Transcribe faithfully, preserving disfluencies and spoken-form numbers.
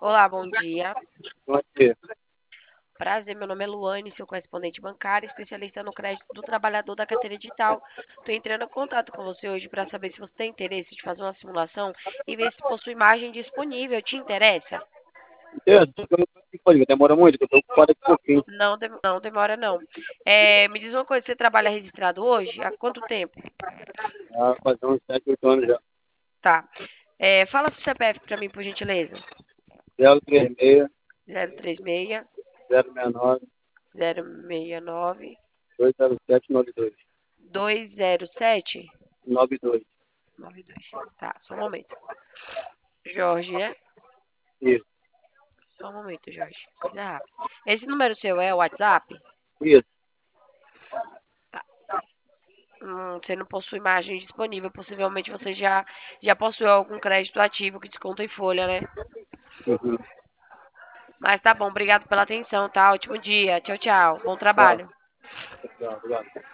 Olá, bom dia. Bom dia. Prazer, meu nome é Luane, sou correspondente bancária, especialista no crédito do trabalhador da carteira digital. Estou entrando em contato com você hoje para saber se você tem interesse de fazer uma simulação e ver se possui imagem disponível. Te interessa? Entendo, só que eu não tô disponível. Demora muito, que eu tô ocupado aqui um pouquinho. Não, dem- não demora não. É, me diz uma coisa, você trabalha registrado hoje? Há quanto tempo? Já faz uns sete, oito anos já. Tá. É, fala seu C P F para mim, por gentileza. zero três seis, Zero três seis, zero seis nove, zero seis nove, dois zero sete nove dois. dois zero sete nove dois. nove dois. Tá, só um momento. Jorge, né? Isso, Só um momento, Jorge. Coisa rápida. Esse número seu é o WhatsApp? isso. Tá. Hum, você não possui imagem disponível. Possivelmente você já, já possuiu algum crédito ativo que desconta em folha, né? Uhum. Mas tá bom, obrigado pela atenção, tá? Ótimo dia. Tchau, tchau. Bom Tá, trabalho. tá, obrigado.